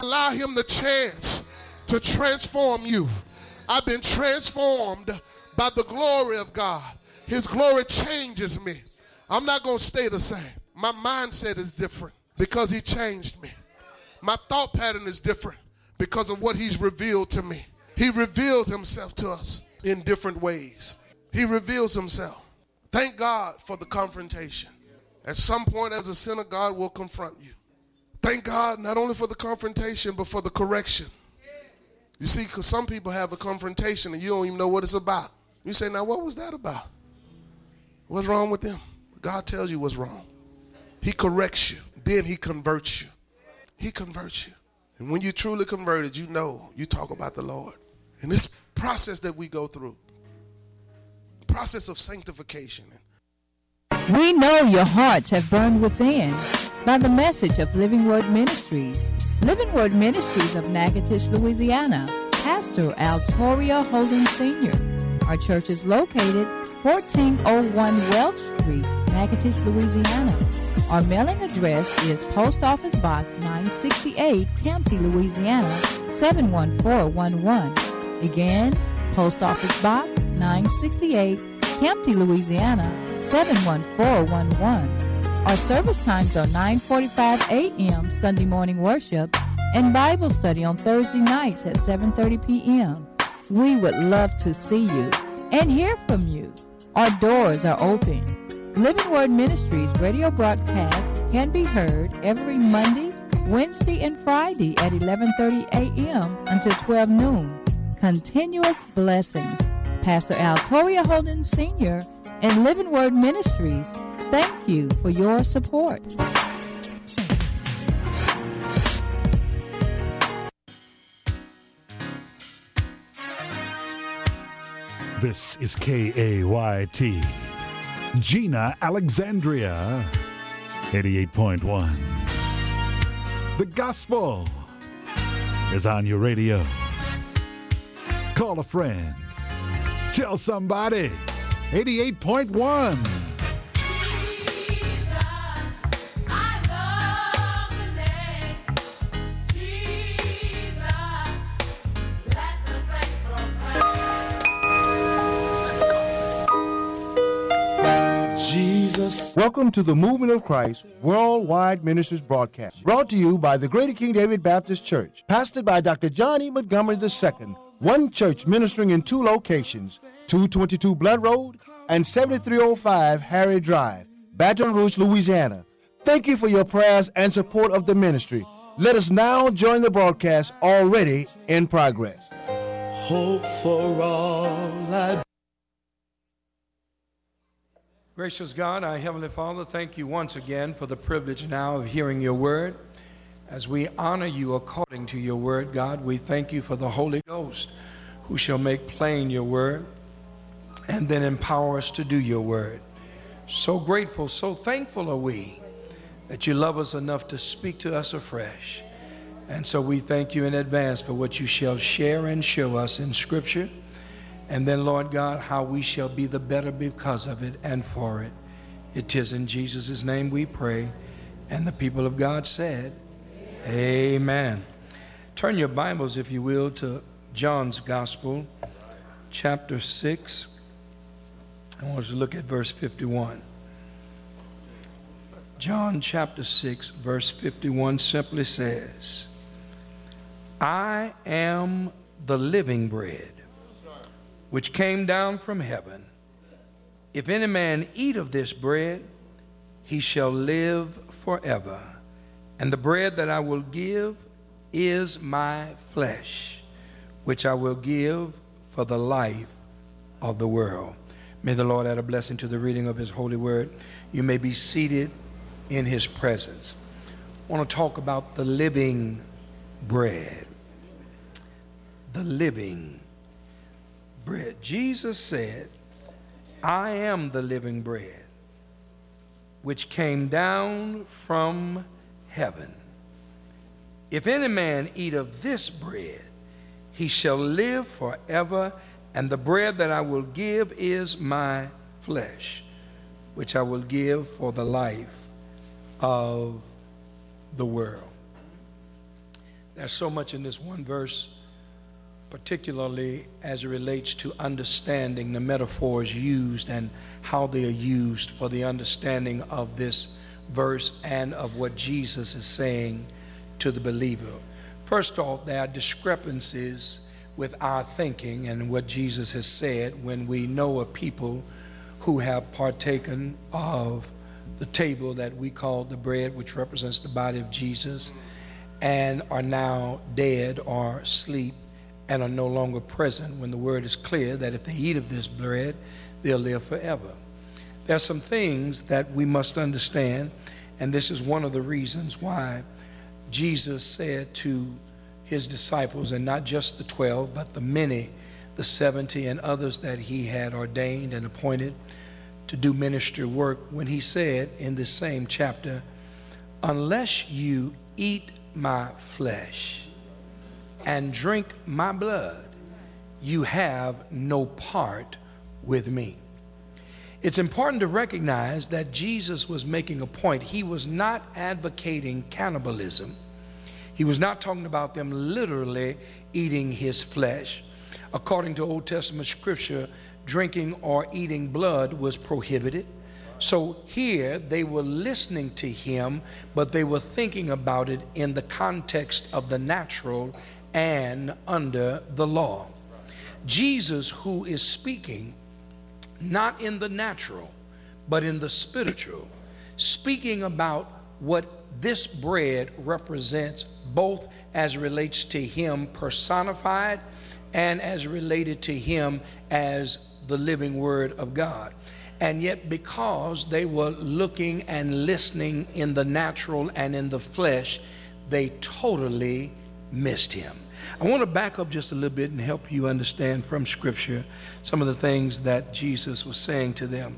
Allow him the chance to transform you. I've been transformed by the glory of God. His glory changes me. I'm not going to stay the same. My mindset is different because he changed me. My thought pattern is different because of what he's revealed to me. He reveals himself to us in different ways. He reveals himself. Thank God for the confrontation. At some point as a sinner, God will confront you. Thank God not only for the confrontation, but for the correction. You see, because some people have a confrontation and you don't even know what it's about. You say, now what was that about? What's wrong with them? God tells you what's wrong. He corrects you. Then he converts you. He converts you. And when you're truly converted, you know you talk about the Lord. And this process that we go through, process of sanctification. We know your hearts have burned within by the message of Living Word Ministries. Living Word Ministries of Natchitoches, Louisiana. Pastor Altoria Holden Sr. Our church is located 1401 Welch Street, Natchitoches, Louisiana. Our mailing address is Post Office Box 968, Campty, Louisiana 71411. Again, Post Office Box 968, Campty, Louisiana 71411. Our service times are 9:45 a.m. Sunday morning worship and Bible study on Thursday nights at 7:30 p.m. We would love to see you and hear from you. Our doors are open. Living Word Ministries radio broadcast can be heard every Monday, Wednesday, and Friday at 11:30 a.m. until 12 noon. Continuous blessings. Pastor Altoria Holden Sr. and Living Word Ministries, thank you for your support. This is KAYT, Gina, Alexandria, 88.1. The gospel is on your radio. Call a friend. Tell somebody. 88.1. Welcome to the Movement of Christ Worldwide Ministries broadcast, brought to you by the Greater King David Baptist Church, pastored by Dr. John E. Montgomery II, one church ministering in two locations, 222 Blood Road and 7305 Harry Drive, Baton Rouge, Louisiana. Thank you for your prayers and support of the ministry. Let us now join the broadcast already in progress. Hope for all I. Gracious God, our Heavenly Father, thank you once again for the privilege now of hearing your word. As we honor you according to your word, God, we thank you for the Holy Ghost who shall make plain your word and then empower us to do your word. So grateful, so thankful are we that you love us enough to speak to us afresh. And so we thank you in advance for what you shall share and show us in Scripture. And then, Lord God, how we shall be the better because of it and for it. It is in Jesus' name we pray. And the people of God said, Amen. Turn your Bibles, if you will, to John's Gospel, chapter 6. I want us to look at verse 51. John chapter 6, verse 51 simply says, I am the living bread, which came down from heaven. If any man eat of this bread, he shall live forever. And the bread that I will give is my flesh, which I will give for the life of the world. May the Lord add a blessing to the reading of his holy word. You may be seated in his presence. I want to talk about the living bread. The living bread. Jesus said, I am the living bread, which came down from heaven. If any man eat of this bread, he shall live forever, and the bread that I will give is my flesh, which I will give for the life of the world. There's so much in this one verse, particularly as it relates to understanding the metaphors used and how they are used for the understanding of this verse and of what Jesus is saying to the believer. First off, there are discrepancies with our thinking and what Jesus has said when we know of people who have partaken of the table that we call the bread, which represents the body of Jesus, and are now dead or asleep and are no longer present, when the word is clear that if they eat of this bread, they'll live forever. There are some things that we must understand, and this is one of the reasons why Jesus said to his disciples, and not just the 12, but the many, the 70 and others that he had ordained and appointed to do ministry work, when he said in this same chapter, unless you eat my flesh and drink my blood, you have no part with me. It's important to recognize that Jesus was making a point. He was not advocating cannibalism. He was not talking about them literally eating his flesh. According to Old Testament scripture, drinking or eating blood was prohibited. So here they were listening to him, but they were thinking about it in the context of the natural and under the law. Jesus, who is speaking not in the natural, but in the spiritual, speaking about what this bread represents, both as it relates to him personified and as related to him as the living word of God. And yet, because they were looking and listening in the natural and in the flesh, they totally missed him. I want to back up just a little bit and help you understand from scripture some of the things that Jesus was saying to them.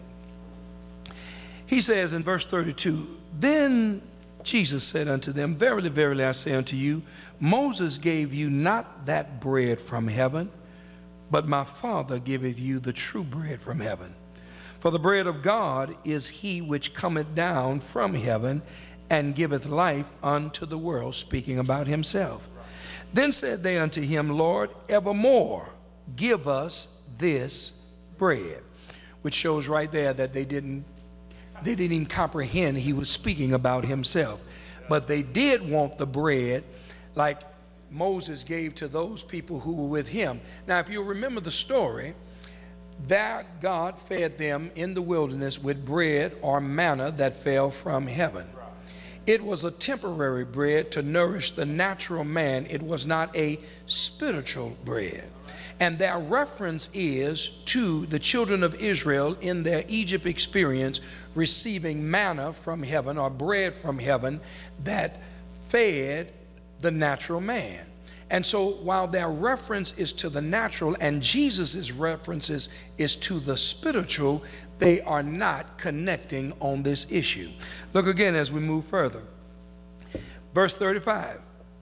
He says in verse 32, then Jesus said unto them, verily, verily, I say unto you, Moses gave you not that bread from heaven, but my Father giveth you the true bread from heaven. For the bread of God is he which cometh down from heaven and giveth life unto the world, speaking about himself. Then said they unto him, Lord, evermore give us this bread. Which shows right there that they didn't even comprehend he was speaking about himself. But they did want the bread like Moses gave to those people who were with him. Now, if you remember the story, that God fed them in the wilderness with bread or manna that fell from heaven. It was a temporary bread to nourish the natural man. It was not a spiritual bread. And their reference is to the children of Israel in their Egypt experience, receiving manna from heaven or bread from heaven that fed the natural man. And so while their reference is to the natural and Jesus's references is to the spiritual, they are not connecting on this issue. Look again as we move further. Verse 35.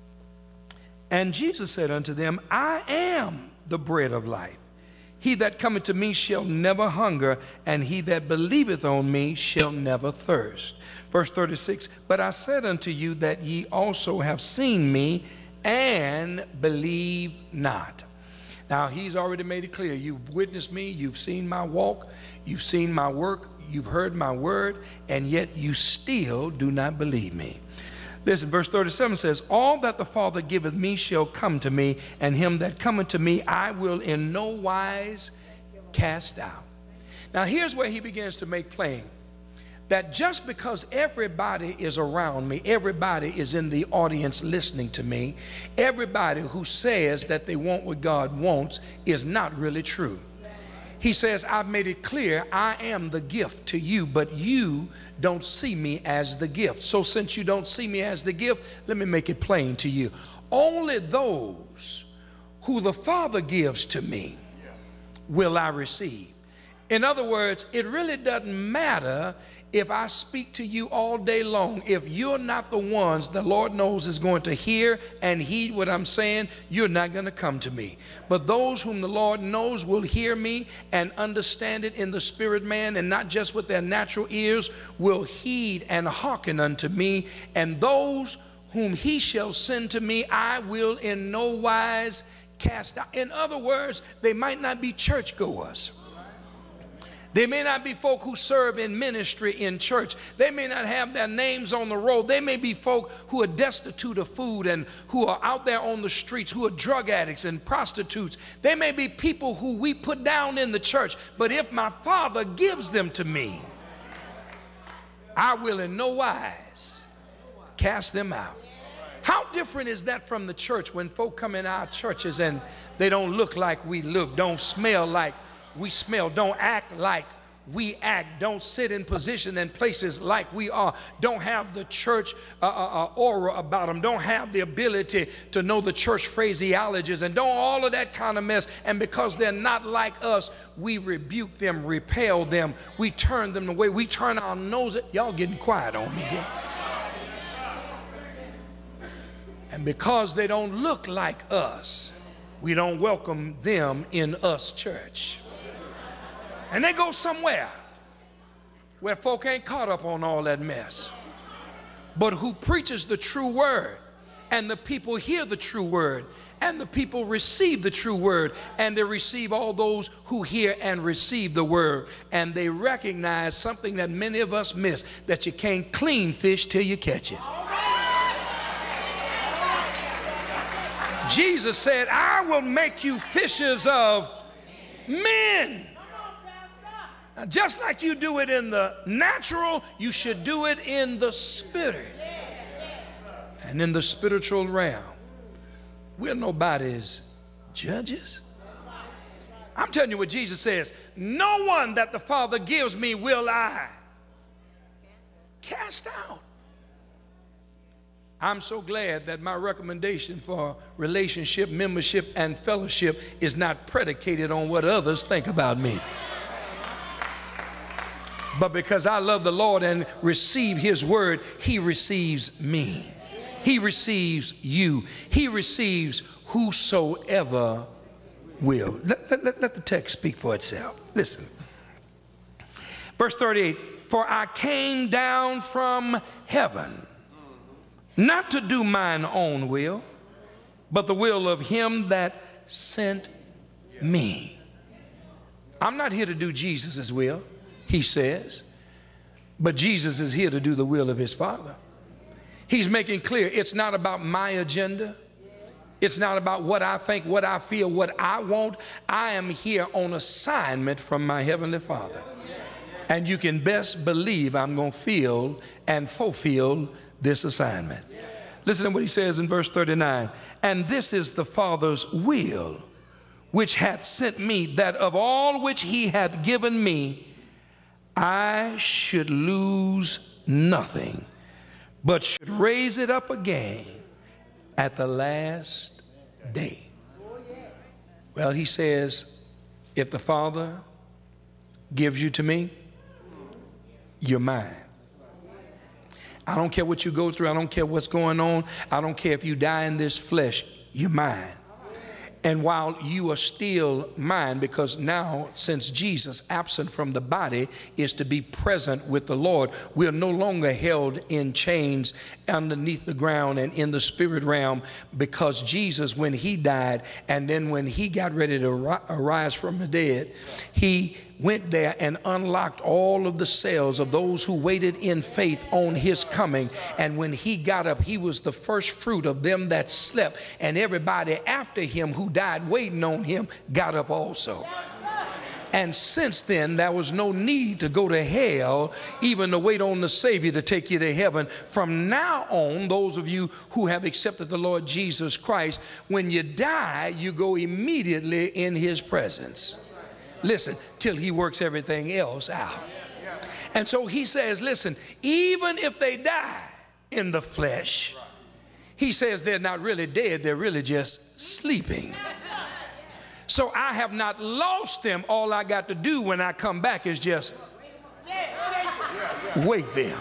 And Jesus said unto them, I am the bread of life. He that cometh to me shall never hunger, and he that believeth on me shall never thirst. Verse 36. But I said unto you that ye also have seen me, and believe not. Now, he's already made it clear. You've witnessed me. You've seen my walk. You've seen my work. You've heard my word, and yet you still do not believe me. Listen, verse 37 says, all that the Father giveth me shall come to me, and him that cometh to me I will in no wise cast out. Now, here's where he begins to make plain that just because everybody is around me, everybody is in the audience listening to me, everybody who says that they want what God wants is not really true. He says, I've made it clear, I am the gift to you, but you don't see me as the gift. So since you don't see me as the gift, let me make it plain to you. Only those who the Father gives to me will I receive. In other words, it really doesn't matter if I speak to you all day long. If you're not the ones the Lord knows is going to hear and heed what I'm saying, you're not going to come to me. But those whom the Lord knows will hear me and understand it in the spirit man, and not just with their natural ears, will heed and hearken unto me. And those whom he shall send to me, I will in no wise cast out. In other words, they might not be churchgoers. They may not be folk who serve in ministry in church. They may not have their names on the roll. They may be folk who are destitute of food and who are out there on the streets, who are drug addicts and prostitutes. They may be people who we put down in the church. But if my Father gives them to me, I will in no wise cast them out. How different is that from the church when folk come in our churches and they don't look like we look, don't smell like we smell, don't act like we act, don't sit in position and places like we are, don't have the church aura about them, don't have the ability to know the church phraseologies, and don't all of that kind of mess. And because they're not like us, we rebuke them, repel them, we turn them away, we turn our nose at y'all. Getting quiet on me here. And because they don't look like us, we don't welcome them in us church. And they go somewhere where folk ain't caught up on all that mess, but who preaches the true word, and the people hear the true word, and the people receive the true word, and they receive all those who hear and receive the word, and they recognize something that many of us miss, that you can't clean fish till you catch it. Jesus said, I will make you fishers of men. Now, just like you do it in the natural, you should do it in the spirit. And in the spiritual realm, we're nobody's judges. I'm telling you what Jesus says. No one that the Father gives me will I cast out. I'm so glad that my recommendation for relationship, membership, and fellowship is not predicated on what others think about me. But because I love the Lord and receive his word, he receives me. He receives you. He receives whosoever will. Let the text speak for itself. Listen. Verse 38, for I came down from heaven, not to do mine own will, but the will of him that sent me. I'm not here to do Jesus' will, he says, but Jesus is here to do the will of his Father. He's making clear it's not about my agenda. It's not about what I think, what I feel, what I want. I am here on assignment from my Heavenly Father. And you can best believe I'm going to feel and fulfill this assignment. Listen to what he says in verse 39. And this is the Father's will, which hath sent me, that of all which he hath given me, I should lose nothing, but should raise it up again at the last day. Well, he says, if the Father gives you to me, you're mine. I don't care what you go through. I don't care what's going on. I don't care if you die in this flesh. You're mine. And while you are still mine, because now, since Jesus, absent from the body, is to be present with the Lord, we are no longer held in chains underneath the ground and in the spirit realm, because Jesus, when he died, and then when he got ready to arise from the dead, he went there and unlocked all of the cells of those who waited in faith on his coming. And when he got up, he was the first fruit of them that slept. And everybody after him who died waiting on him got up also. And since then, there was no need to go to hell, even to wait on the Savior to take you to heaven. From now on, those of you who have accepted the Lord Jesus Christ, when you die, you go immediately in his presence. Listen, till he works everything else out. And so he says, listen, even if they die in the flesh, he says they're not really dead, they're really just sleeping. So I have not lost them. All I got to do when I come back is just wake them.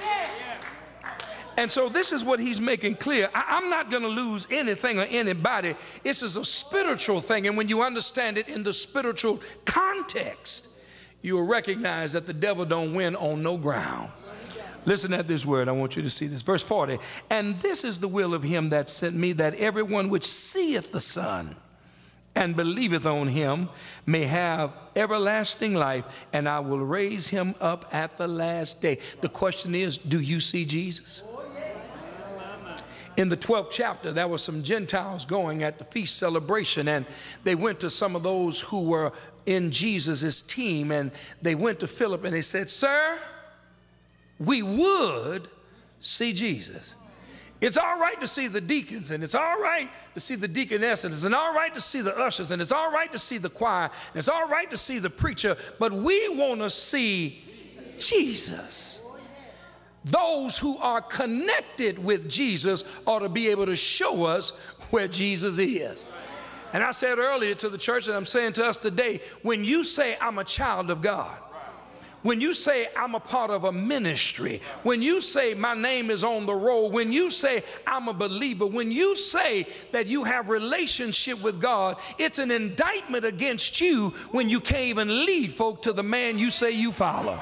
And so this is what he's making clear. I'm not going to lose anything or anybody. This is a spiritual thing. And when you understand it in the spiritual context, you will recognize that the devil don't win on no ground. Listen at this word. I want you to see this. Verse 40. And this is the will of him that sent me, that everyone which seeth the Son and believeth on him may have everlasting life, and I will raise him up at the last day. The question is, do you see Jesus? In the 12th chapter, there were some Gentiles going at the feast celebration, and they went to some of those who were in Jesus' team, and they went to Philip and they said, sir, we would see Jesus. It's all right to see the deacons, and it's all right to see the deaconesses, and it's all right to see the ushers, and it's all right to see the choir, and it's all right to see the preacher, but we want to see Jesus. Those who are connected with Jesus ought to be able to show us where Jesus is. And I said earlier to the church, and I'm saying to us today, when you say I'm a child of God, when you say I'm a part of a ministry, when you say my name is on the roll, when you say I'm a believer, when you say that you have relationship with God, it's an indictment against you when you can't even lead folk to the man you say you follow.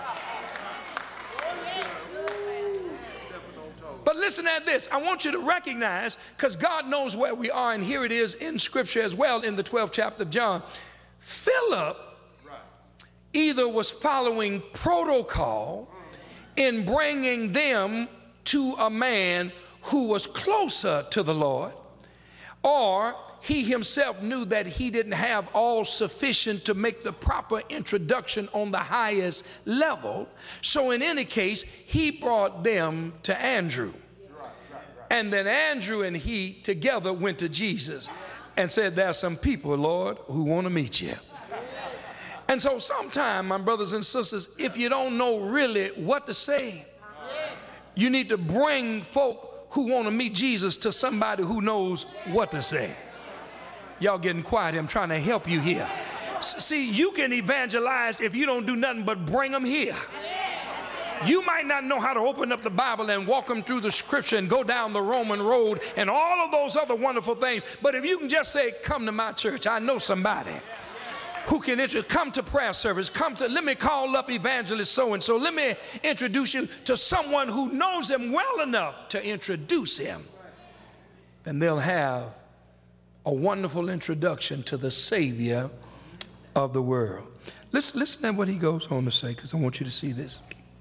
But listen at this. I want you to recognize, because God knows where we are, and here it is in Scripture as well in the 12th chapter of John. Philip either was following protocol in bringing them to a man who was closer to the Lord, or he himself knew that he didn't have all sufficient to make the proper introduction on the highest level. So in any case, he brought them to Andrew. And then Andrew and he together went to Jesus and said, there are some people, Lord, who want to meet you. And so sometime, my brothers and sisters, if you don't know really what to say, you need to bring folk who want to meet Jesus to somebody who knows what to say. Y'all getting quiet. I'm trying to help you here. See, you can evangelize if you don't do nothing but bring them here. You might not know how to open up the Bible and walk them through the scripture and go down the Roman road and all of those other wonderful things. But if you can just say, come to my church, I know somebody who can come to prayer service, let me call up evangelist so-and-so. Let me introduce you to someone who knows him well enough to introduce him. And they'll have a wonderful introduction to the Savior of the world. Listen to what he goes on to say, because I want you to see this.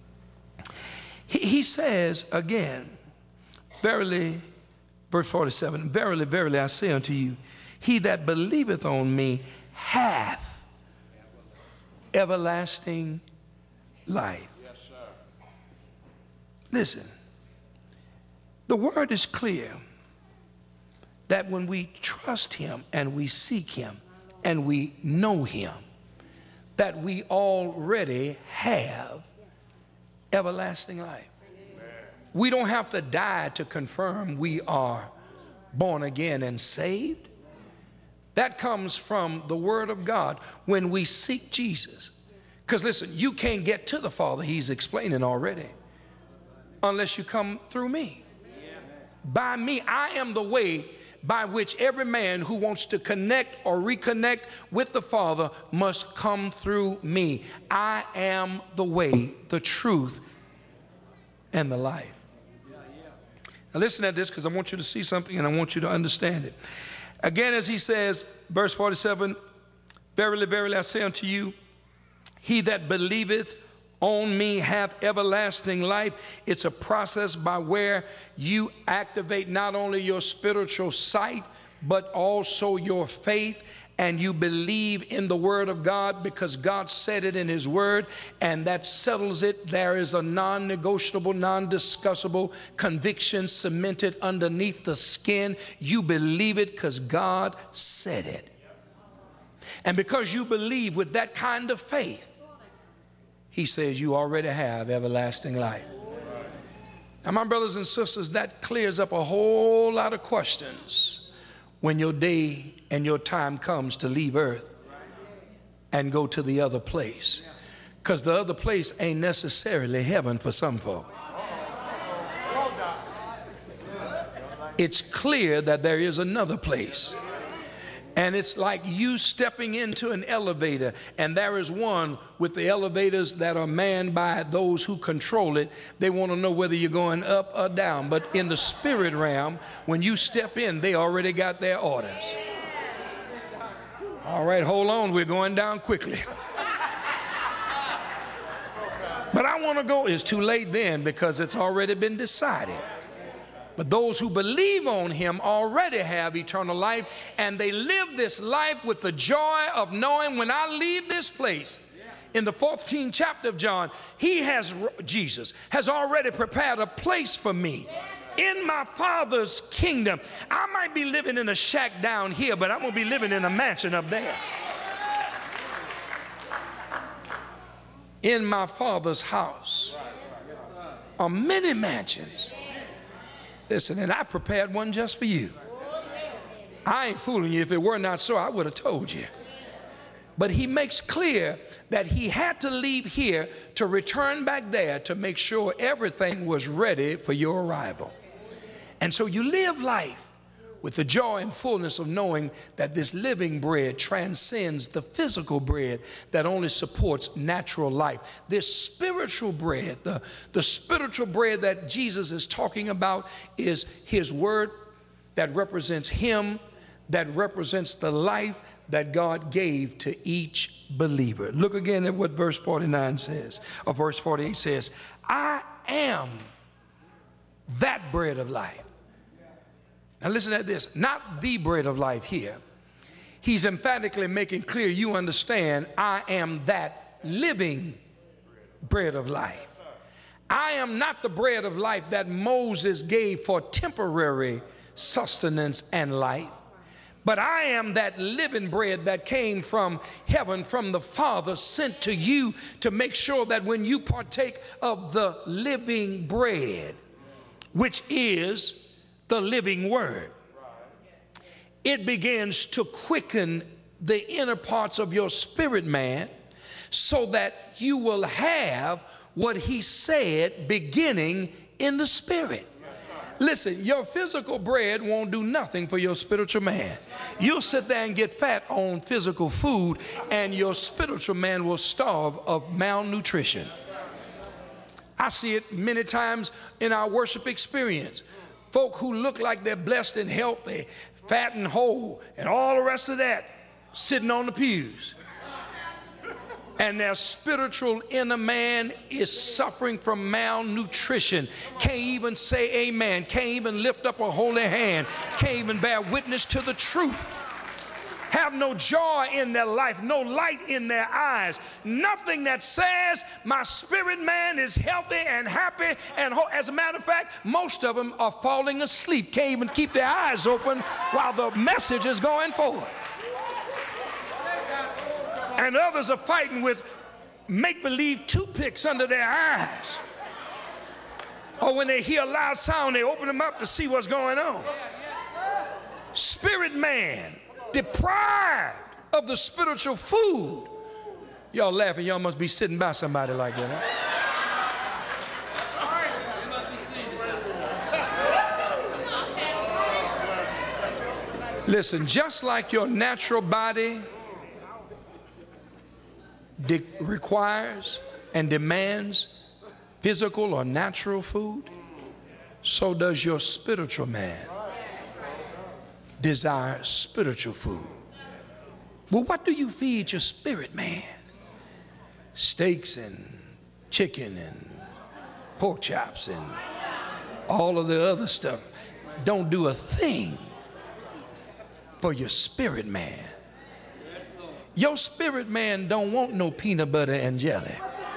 He says again, verily, verse 47, verily, verily, I say unto you, he that believeth on me hath everlasting life. Yes, sir. Listen, the word is clear that when we trust him and we seek him and we know him, that we already have everlasting life. Amen. We don't have to die to confirm we are born again and saved. That comes from the Word of God when we seek Jesus. Because listen, you can't get to the Father, he's explaining already, unless you come through me. By me, I am the way by which every man who wants to connect or reconnect with the Father must come through me. I am the way, the truth, and the life. Now listen at this, because I want you to see something and I want you to understand it. Again, as he says, verse 47, verily, verily, I say unto you, he that believeth on me hath everlasting life. It's a process by where you activate not only your spiritual sight, but also your faith, and you believe in the Word of God because God said it in his Word, and that settles it. There is a non-negotiable, non-discussable conviction cemented underneath the skin. You believe it because God said it. And because you believe with that kind of faith, he says you already have everlasting life. Now, my brothers and sisters, that clears up a whole lot of questions when your day and your time comes to leave earth and go to the other place. Because the other place ain't necessarily heaven for some folk. It's clear that there is another place. And it's like you stepping into an elevator, and there is one with the elevators that are manned by those who control it. They want to know whether you're going up or down. But in the spirit realm, when you step in, they already got their orders. All right, hold on, we're going down quickly. But I want to go, it's too late then because it's already been decided. But those who believe on him already have eternal life, and they live this life with the joy of knowing when I leave this place. In the 14th chapter of John, Jesus has already prepared a place for me in my Father's kingdom. I might be living in a shack down here, but I'm going to be living in a mansion up there. In my Father's house are many mansions. Listen, and I prepared one just for you. I ain't fooling you. If it were not so, I would have told you. But he makes clear that he had to leave here to return back there to make sure everything was ready for your arrival. And so you live life with the joy and fullness of knowing that this living bread transcends the physical bread that only supports natural life. This spiritual bread, the spiritual bread that Jesus is talking about, is his word that represents him, that represents the life that God gave to each believer. Look again at what verse 49 says, or verse 48 says, I am that bread of life. Now listen to this, not the bread of life here. He's emphatically making clear you understand, I am that living bread of life. I am not the bread of life that Moses gave for temporary sustenance and life, but I am that living bread that came from heaven, from the Father, sent to you to make sure that when you partake of the living bread, which is the living word, it begins to quicken the inner parts of your spirit man so that you will have what he said beginning in the spirit. Listen, your physical bread won't do nothing for your spiritual man. You'll sit there and get fat on physical food, and your spiritual man will starve of malnutrition. I see it many times in our worship experience. Folk who look like they're blessed and healthy, fat and whole, and all the rest of that, sitting on the pews. And their spiritual inner man is suffering from malnutrition. Can't even say amen. Can't even lift up a holy hand. Can't even bear witness to the truth. Have no joy in their life, no light in their eyes, nothing that says my spirit man is healthy and happy and whole. As a matter of fact, most of them are falling asleep, can't even keep their eyes open while the message is going forward. And others are fighting with make-believe toothpicks under their eyes. Or when they hear a loud sound, they open them up to see what's going on. Spirit man, deprived of the spiritual food. Y'all laughing, y'all must be sitting by somebody like that, huh? Listen, just like your natural body requires and demands physical or natural food, so does your spiritual man desire spiritual food. Well, what do you feed your spirit man? Steaks and chicken and pork chops and all of the other stuff don't do a thing for your spirit man. Your spirit man don't want no peanut butter and jelly.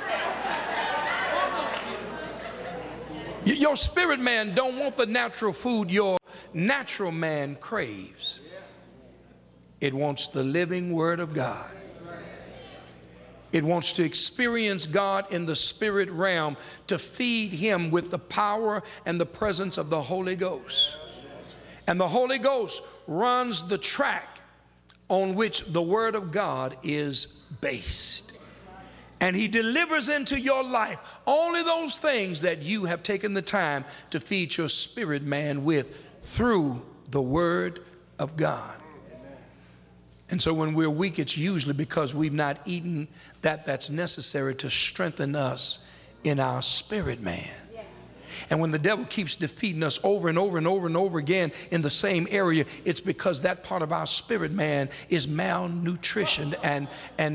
Your spirit man don't want the natural food your natural man craves. It wants the living word of God. It wants to experience God in the spirit realm, to feed him with the power and the presence of the Holy Ghost. And the Holy Ghost runs the track on which the word of God is based. And he delivers into your life only those things that you have taken the time to feed your spirit man with through the word of God. And so when we're weak, it's usually because we've not eaten that's necessary to strengthen us in our spirit man. And when the devil keeps defeating us over and over and over and over again in the same area, it's because that part of our spirit man is malnutritioned and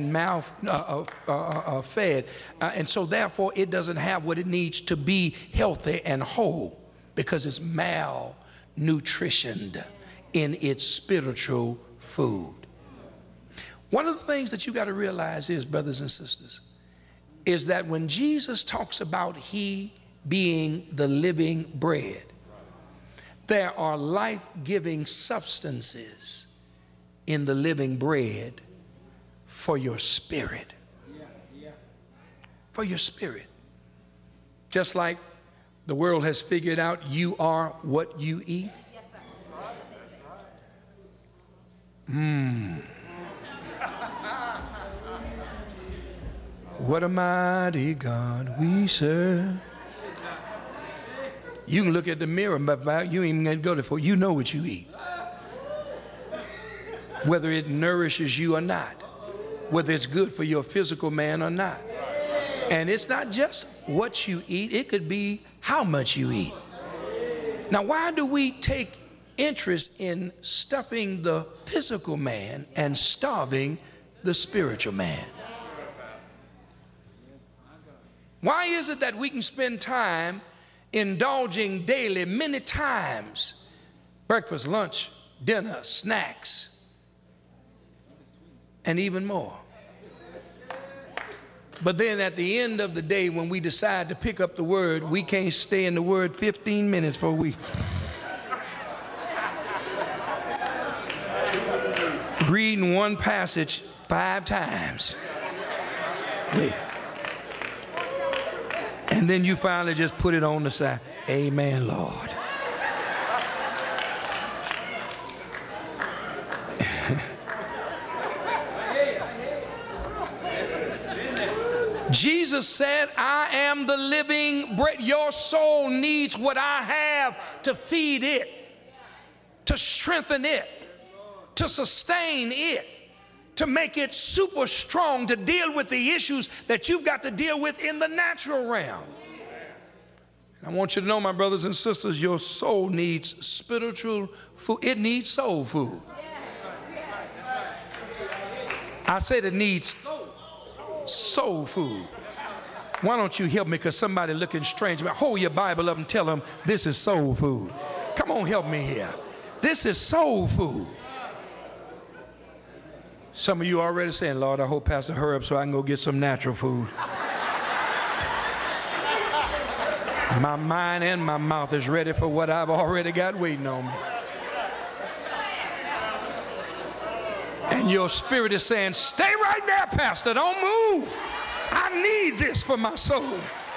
fed. And so therefore it doesn't have what it needs to be healthy and whole, because it's malnutritioned in its spiritual food. One of the things that you got to realize is, brothers and sisters, is that when Jesus talks about he being the living bread, there are life-giving substances in the living bread for your spirit. For your spirit. Just like the world has figured out you are what you eat. What a mighty God we serve. You can look at the mirror, but you ain't even going to go there for. You know what you eat. Whether it nourishes you or not. Whether it's good for your physical man or not. And it's not just what you eat. It could be how much you eat. Now, why do we take interest in stuffing the physical man and starving the spiritual man? Why is it that we can spend time indulging daily many times, breakfast, lunch, dinner, snacks, and even more? But then at the end of the day, when we decide to pick up the word, we can't stay in the word 15 minutes for a week. Reading one passage 5 times. And then you finally just put it on the side. Amen, Lord. Jesus said, I am the living bread. Your soul needs what I have to feed it, to strengthen it, to sustain it, to make it super strong to deal with the issues that you've got to deal with in the natural realm. And I want you to know, my brothers and sisters, your soul needs spiritual food. It needs soul food. I said it needs soul food. Why don't you help me? Because somebody looking strange. Hold your Bible up and tell them this is soul food. Come on, help me here. This is soul food. Some of you already saying, Lord, I hope Pastor hurry up so I can go get some natural food. My mind and my mouth is ready for what I've already got waiting on me. And your spirit is saying, stay right there, Pastor, don't move. I need this for my soul.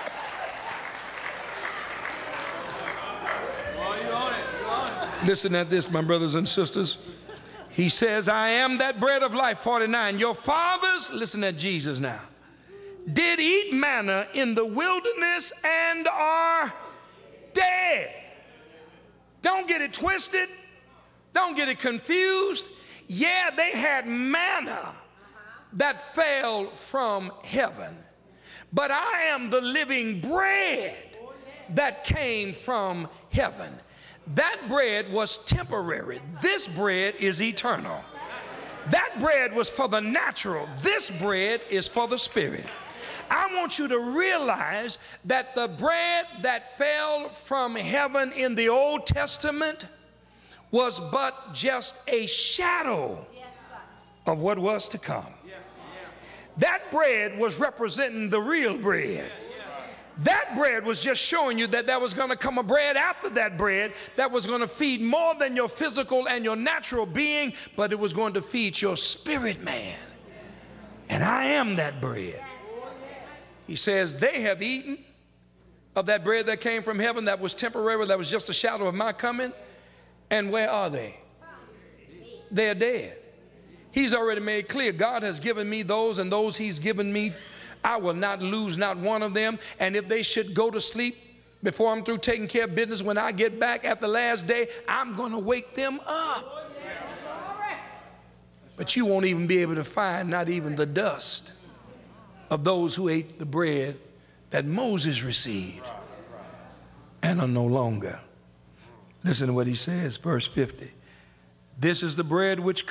Listen at this, my brothers and sisters. He says, I am that bread of life, 49. Your fathers, listen at Jesus now, did eat manna in the wilderness and are dead. Don't get it twisted. Don't get it confused. Yeah, they had manna that fell from heaven. But I am the living bread that came from heaven. That bread was temporary. This bread is eternal. That bread was for the natural. This bread is for the spirit. I want you to realize that the bread that fell from heaven in the Old Testament was but just a shadow of what was to come. That bread was representing the real bread. That bread was just showing you that there was going to come a bread after that bread that was going to feed more than your physical and your natural being, but it was going to feed your spirit man. And I am that bread. He says, they have eaten of that bread that came from heaven that was temporary, that was just a shadow of my coming. And where are they? They're dead. He's already made clear, God has given me those, and those he's given me, I will not lose not one of them. And if they should go to sleep before I'm through taking care of business, when I get back at the last day, I'm going to wake them up. But you won't even be able to find not even the dust of those who ate the bread that Moses received and are no longer. Listen to what he says, verse 50. This is the bread which